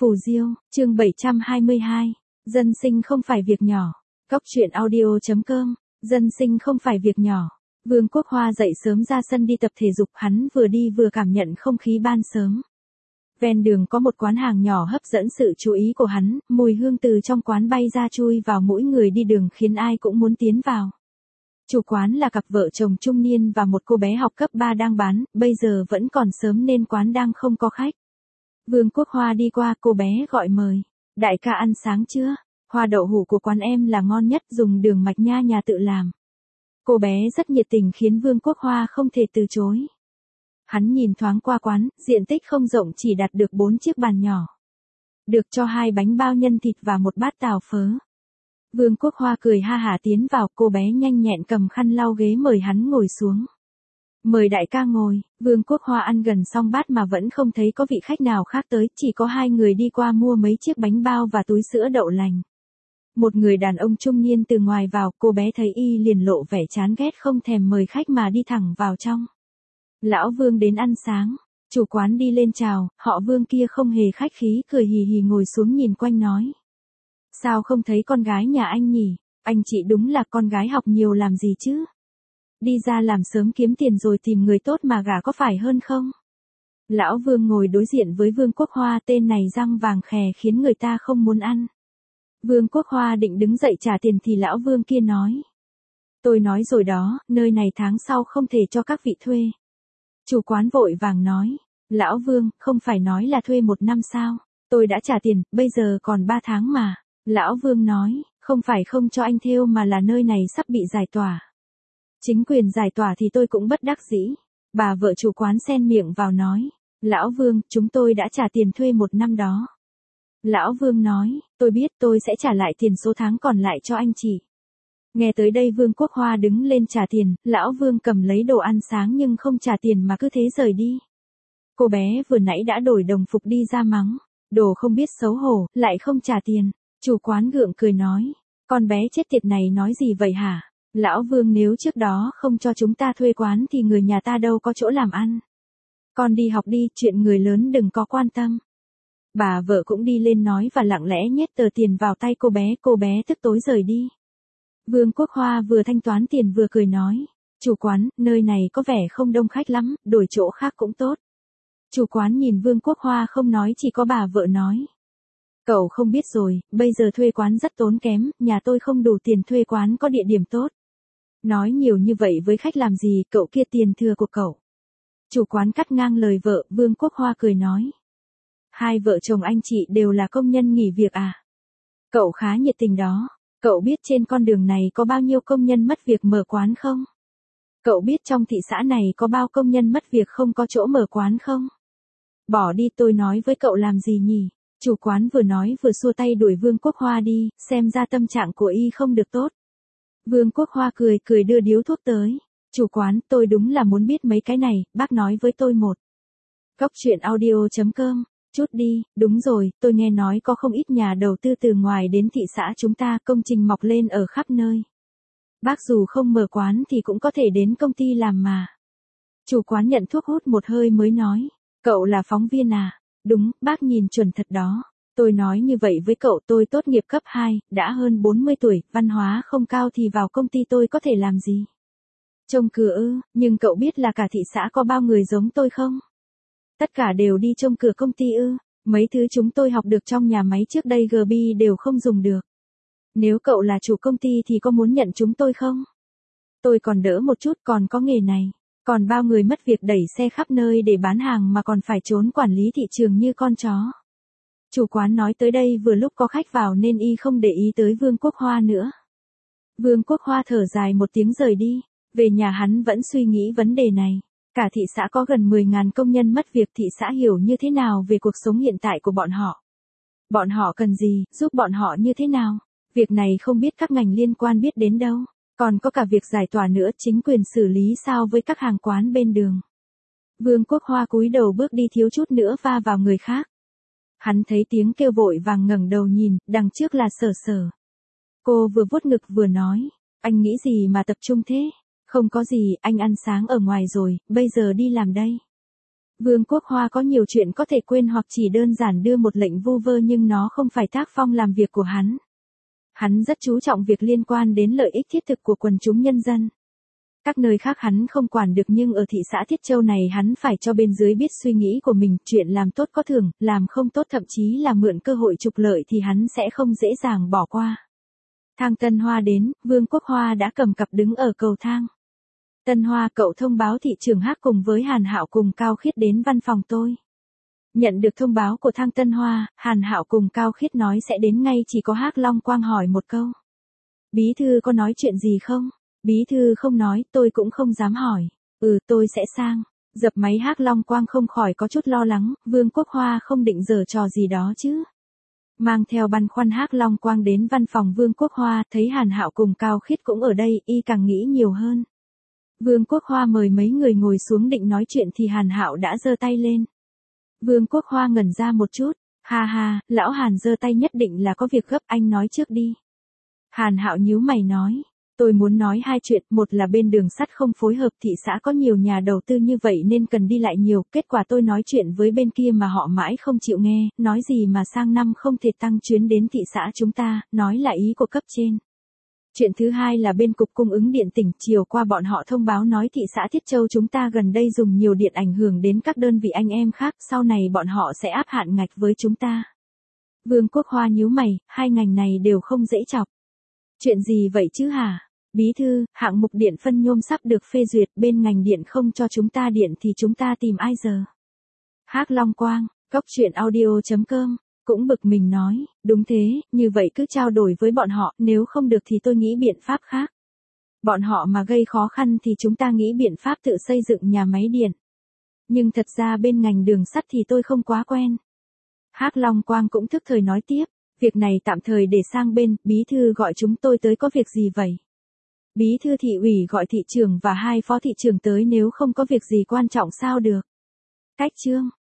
Phù Diêu, chương 722. Dân sinh không phải việc nhỏ. Cóc truyện audio.com. Dân sinh không phải việc nhỏ. Vương Quốc Hoa dậy sớm ra sân đi tập thể dục, hắn vừa đi vừa cảm nhận không khí ban sớm. Ven đường có một quán hàng nhỏ hấp dẫn sự chú ý của hắn, mùi hương từ trong quán bay ra chui vào mỗi người đi đường khiến ai cũng muốn tiến vào. Chủ quán là cặp vợ chồng trung niên và một cô bé học cấp 3 đang bán, bây giờ vẫn còn sớm nên quán đang không có khách. Vương Quốc Hoa đi qua, cô bé gọi mời. Đại ca ăn sáng chưa? Hoa đậu hũ của quán em là ngon nhất, dùng đường mạch nha nhà tự làm. Cô bé rất nhiệt tình khiến Vương Quốc Hoa không thể từ chối. Hắn nhìn thoáng qua quán, diện tích không rộng, chỉ đặt được 4 chiếc bàn nhỏ. Được cho 2 bánh bao nhân thịt và một bát tàu phớ. Vương Quốc Hoa cười ha hả tiến vào, cô bé nhanh nhẹn cầm khăn lau ghế mời hắn ngồi xuống. Mời đại ca ngồi. Vương Quốc Hoa ăn gần xong bát mà vẫn không thấy có vị khách nào khác tới, chỉ có 2 người đi qua mua mấy chiếc bánh bao và túi sữa đậu lành. Một người đàn ông trung niên từ ngoài vào, cô bé thấy y liền lộ vẻ chán ghét, không thèm mời khách mà đi thẳng vào trong. Lão Vương đến ăn sáng. Chủ quán đi lên chào, họ Vương kia không hề khách khí, cười hì hì ngồi xuống nhìn quanh nói. Sao không thấy con gái nhà anh nhỉ? Anh chị đúng là con gái học nhiều làm gì chứ? Đi ra làm sớm kiếm tiền rồi tìm người tốt mà gả có phải hơn không? Lão Vương ngồi đối diện với Vương Quốc Hoa, tên này răng vàng khè khiến người ta không muốn ăn. Vương Quốc Hoa định đứng dậy trả tiền thì lão Vương kia nói. Tôi nói rồi đó, nơi này tháng sau không thể cho các vị thuê. Chủ quán vội vàng nói. Lão Vương, không phải nói là thuê 1 năm sao? Tôi đã trả tiền, bây giờ còn 3 tháng mà. Lão Vương nói, không phải không cho anh thêu mà là nơi này sắp bị giải tỏa. Chính quyền giải tỏa thì tôi cũng bất đắc dĩ. Bà vợ chủ quán xen miệng vào nói. Lão Vương, chúng tôi đã trả tiền thuê 1 năm đó. Lão Vương nói, tôi biết, tôi sẽ trả lại tiền số tháng còn lại cho anh chị. Nghe tới đây Vương Quốc Hoa đứng lên trả tiền, lão Vương cầm lấy đồ ăn sáng nhưng không trả tiền mà cứ thế rời đi. Cô bé vừa nãy đã đổi đồng phục đi ra mắng. Đồ không biết xấu hổ, lại không trả tiền. Chủ quán gượng cười nói. Con bé chết tiệt này nói gì vậy hả? Lão Vương, nếu trước đó không cho chúng ta thuê quán thì người nhà ta đâu có chỗ làm ăn. Con đi học đi, chuyện người lớn đừng có quan tâm. Bà vợ cũng đi lên nói và lặng lẽ nhét tờ tiền vào tay cô bé tức tối rời đi. Vương Quốc Hoa vừa thanh toán tiền vừa cười nói. Chủ quán, nơi này có vẻ không đông khách lắm, đổi chỗ khác cũng tốt. Chủ quán nhìn Vương Quốc Hoa không nói, chỉ có bà vợ nói. Cậu không biết rồi, bây giờ thuê quán rất tốn kém, nhà tôi không đủ tiền thuê quán có địa điểm tốt. Nói nhiều như vậy với khách làm gì, cậu kia tiền thừa của cậu. Chủ quán cắt ngang lời vợ, Vương Quốc Hoa cười nói. 2 vợ chồng anh chị đều là công nhân nghỉ việc à? Cậu khá nhiệt tình đó. Cậu biết trên con đường này có bao nhiêu công nhân mất việc mở quán không? Cậu biết trong thị xã này có bao công nhân mất việc không có chỗ mở quán không? Bỏ đi, tôi nói với cậu làm gì nhỉ? Chủ quán vừa nói vừa xua tay đuổi Vương Quốc Hoa đi, xem ra tâm trạng của y không được tốt. Vương Quốc Hoa cười đưa điếu thuốc tới. Chủ quán, tôi đúng là muốn biết mấy cái này, bác nói với tôi một. Cóc truyện audio.com. Chút đi, đúng rồi, tôi nghe nói có không ít nhà đầu tư từ ngoài đến thị xã chúng ta, công trình mọc lên ở khắp nơi. Bác dù không mở quán thì cũng có thể đến công ty làm mà. Chủ quán nhận thuốc hút một hơi mới nói. Cậu là phóng viên à? Đúng, bác nhìn chuẩn thật đó. Tôi nói như vậy với cậu, tôi tốt nghiệp cấp 2, đã hơn 40 tuổi, văn hóa không cao thì vào công ty tôi có thể làm gì? Trông cửa ư, nhưng cậu biết là cả thị xã có bao người giống tôi không? Tất cả đều đi trông cửa công ty ư? Mấy thứ chúng tôi học được trong nhà máy trước đây GB đều không dùng được. Nếu cậu là chủ công ty thì có muốn nhận chúng tôi không? Tôi còn đỡ một chút, còn có nghề này. Còn bao người mất việc đẩy xe khắp nơi để bán hàng mà còn phải trốn quản lý thị trường như con chó. Chủ quán nói tới đây vừa lúc có khách vào nên y không để ý tới Vương Quốc Hoa nữa. Vương Quốc Hoa thở dài một tiếng rời đi. Về nhà hắn vẫn suy nghĩ vấn đề này. Cả thị xã có gần 10.000 công nhân mất việc, thị xã hiểu như thế nào về cuộc sống hiện tại của bọn họ? Bọn họ cần gì, giúp bọn họ như thế nào? Việc này không biết các ngành liên quan biết đến đâu. Còn có cả việc giải tỏa nữa, chính quyền xử lý sao với các hàng quán bên đường? Vương Quốc Hoa cúi đầu bước đi thiếu chút nữa va vào người khác. Hắn thấy tiếng kêu vội vàng ngẩng đầu nhìn, đằng trước là Sở Sở. Cô vừa vuốt ngực vừa nói, anh nghĩ gì mà tập trung thế? Không có gì, anh ăn sáng ở ngoài rồi, bây giờ đi làm đây. Vương Quốc Hoa có nhiều chuyện có thể quên hoặc chỉ đơn giản đưa một lệnh vu vơ nhưng nó không phải tác phong làm việc của hắn. Hắn rất chú trọng việc liên quan đến lợi ích thiết thực của quần chúng nhân dân. Các nơi khác hắn không quản được nhưng ở thị xã Thiết Châu này hắn phải cho bên dưới biết suy nghĩ của mình, chuyện làm tốt có thưởng, làm không tốt thậm chí là mượn cơ hội trục lợi thì hắn sẽ không dễ dàng bỏ qua. Thang Tân Hoa đến, Vương Quốc Hoa đã cầm cặp đứng ở cầu thang. Tân Hoa, cậu thông báo thị trưởng Hắc cùng với Hàn Hạo cùng Cao Khiết đến văn phòng tôi. Nhận được thông báo của Thang Tân Hoa, Hàn Hạo cùng Cao Khiết nói sẽ đến ngay, chỉ có Hắc Long Quang hỏi một câu. Bí thư có nói chuyện gì không? Bí thư không nói, tôi cũng không dám hỏi. Tôi sẽ sang. Dập máy Hắc Long Quang không khỏi có chút lo lắng, Vương Quốc Hoa không định giở trò gì đó chứ. Mang theo băn khoăn Hắc Long Quang đến văn phòng Vương Quốc Hoa, thấy Hàn Hạo cùng Cao Khiết cũng ở đây, y càng nghĩ nhiều hơn. Vương Quốc Hoa mời mấy người ngồi xuống định nói chuyện thì Hàn Hạo đã giơ tay lên. Vương Quốc Hoa ngẩn ra một chút, ha, lão Hàn giơ tay nhất định là có việc gấp, anh nói trước đi. Hàn Hạo nhíu mày nói, tôi muốn nói hai chuyện, một là bên đường sắt không phối hợp, thị xã có nhiều nhà đầu tư như vậy nên cần đi lại nhiều, kết quả tôi nói chuyện với bên kia mà họ mãi không chịu nghe, nói gì mà sang năm không thể tăng chuyến đến thị xã chúng ta, nói là ý của cấp trên. Chuyện thứ hai là bên Cục Cung ứng Điện tỉnh, chiều qua bọn họ thông báo nói thị xã Thiết Châu chúng ta gần đây dùng nhiều điện ảnh hưởng đến các đơn vị anh em khác, sau này bọn họ sẽ áp hạn ngạch với chúng ta. Vương Quốc Hoa nhíu mày, hai ngành này đều không dễ chọc. Chuyện gì vậy chứ hả? Bí thư, hạng mục điện phân nhôm sắp được phê duyệt, bên ngành điện không cho chúng ta điện thì chúng ta tìm ai giờ? Hắc Long Quang, coctruyện.audio.com cũng bực mình nói, đúng thế, như vậy cứ trao đổi với bọn họ, nếu không được thì tôi nghĩ biện pháp khác. Bọn họ mà gây khó khăn thì chúng ta nghĩ biện pháp tự xây dựng nhà máy điện. Nhưng thật ra bên ngành đường sắt thì tôi không quá quen. Hắc Long Quang cũng thức thời nói tiếp, việc này tạm thời để sang bên, bí thư gọi chúng tôi tới có việc gì vậy? Bí thư thị ủy gọi thị trưởng và hai phó thị trưởng tới, nếu không có việc gì quan trọng sao được. Cách chương